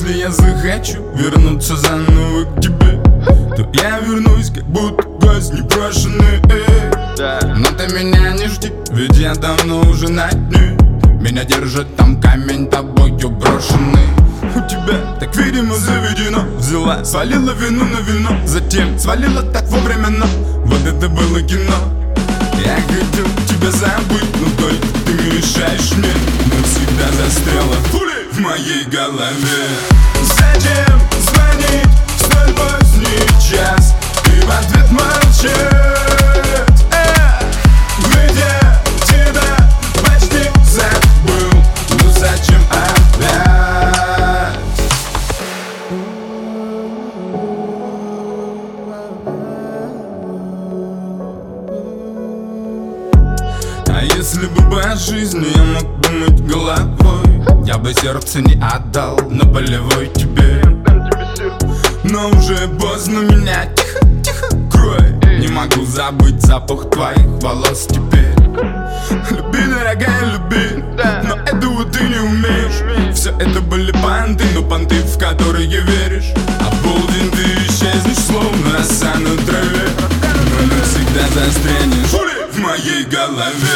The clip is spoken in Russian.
Если я захочу вернуться заново к тебе, то я вернусь, как будто гость непрошенный. Но ты меня не жди, ведь я давно уже на дне. Меня держит там камень, тобою брошенный. У тебя так, видимо, заведено. Взяла, свалила вину на вино, затем свалила так вовремя, но вот это было кино. Я хотел тебя забыть, но только ты мешаешь мне. Навсегда застряла пуля в моей голове. Зачем звонить в столь поздний час и в ответ молчать? Ведь я тебя почти забыл, ну зачем опять? А если бы по жизни я мог думать головой, я бы сердце не отдал на болевой тебе. Но уже поздно, меня тихо, тихо крой. Не могу забыть запах твоих волос теперь. Люби, дорогая, люби, но этого ты не умеешь. Все это были понты, но понты, в которые веришь. А в полдень ты исчезнешь, словно роса на траве. Но навсегда застрянешь в моей голове.